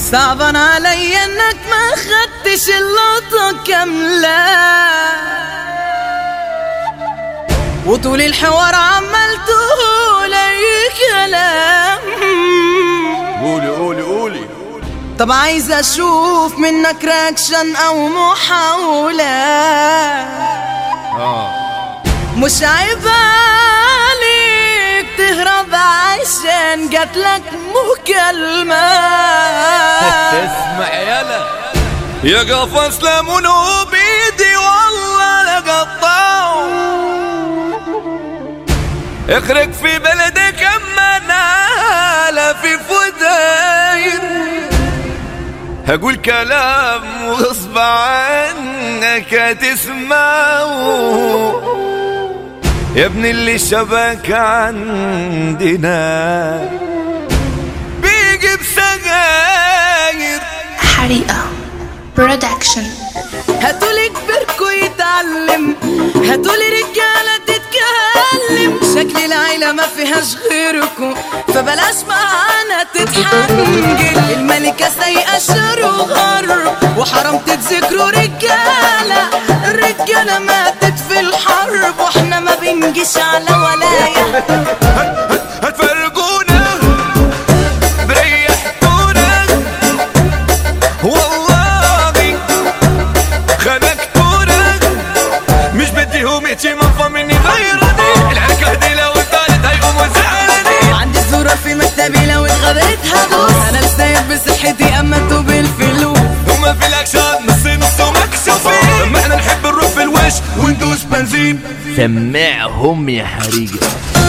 صعبان علي انك ما خدتش اللقطة كاملة، وطول الحوار عمال تقول اي كلام. قولي طب عايز اشوف منك رياكشن او محاولة. مش عيب عليك تهرب عشان جاتلك مكالمة. اسمع يا قفص ليمون وبيدي والله لقطعه، اخرج في بلدك اما ناله في فداير. هقول كلام وغصب عنك هتسمعه يا ابن اللي شبك عندنا بيجي بسجاير. حريقة برودكشن. هاتولي كبركوا يتعلم، هاتولي رجالة تتكلم. شكل العيلة ما فيهاش غيركوا فبلاش معانا تتحنجل. الملكة سايقة شر وغر وحرام تتذكروا رجالة. الرجالة ماتت في الحرب واحنا ما بنجيش على ولاية. هتفرقونا بريحتونا والله خنقتونا، مش بديهم اتمافى مني غيرني. الحركة دي لو اتقالت هيقوموا زعلانين. عندي الزرار في مكتبي لو اتغبت هدوس. انا لسايق بصحتي اما انتوا بالفلوس. هما في الاكشن نص ومكشوفين، لما احنا نحب نروح في الوش وندوس بنزين. سمعهم يا حريقة.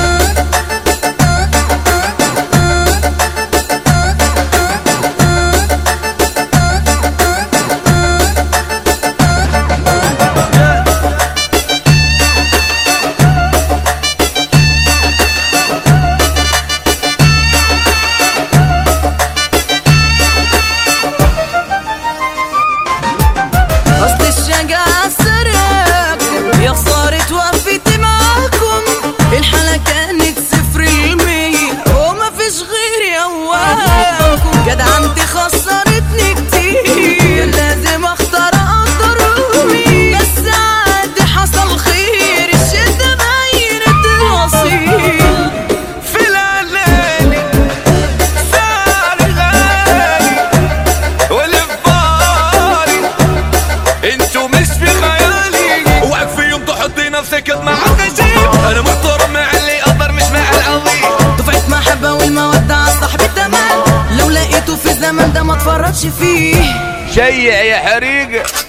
جدعنتي خسرتني كتير، لازم اختار اقدروني. بس عادي حصل خير، الشدة بينت الوصيل. في العلالي سعر غالي واللي في بالي انتو مش في خيالي. اوعك في يوم تحطي نفسك مع الغشيم. انا محترم مع اللي يقدر مش مع العظيم. دفعة محبة والمودة عالصاحب التمام، لو لقيته في الزمن ده ما اتفرجش فيه. شيع يا حريقة.